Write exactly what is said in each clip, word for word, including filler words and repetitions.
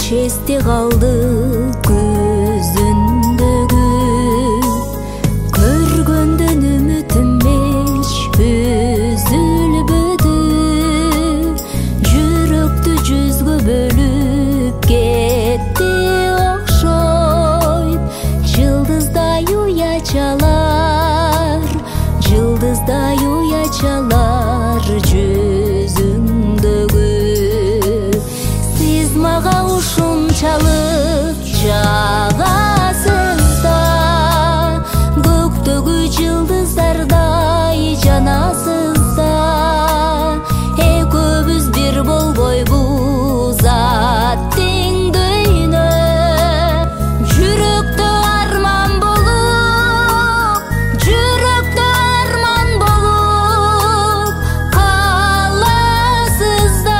esте қалды көзүндөгү көргөндөн үмүтүм эч үзүлбөдү жүрөктү жүзгө бөлүп кетти окшойт жылдыздай уячалар жылдыздай уячалар жүзүңдөгү сиз мага ушунчалык жагасыз да көктөгү жылдыздардай жанасыз да экөөбүз бир болбойбу зат теңдөйнө жүрөктө арман болуп жүрөктө арман болуп каласыз да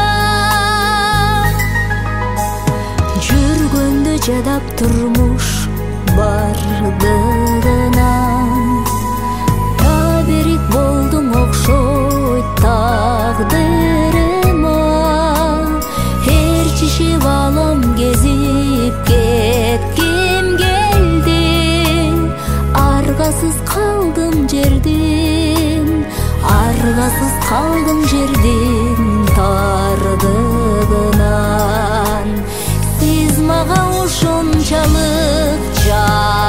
жүргөндө жадап турмуш бардыгынан таберик болдуң окшойт тагдырыма ээрчишип алам кезип кетким келди аргасыз калдым жердин аргасыз калдым жердин тардыгынан сиз мага ушунчалык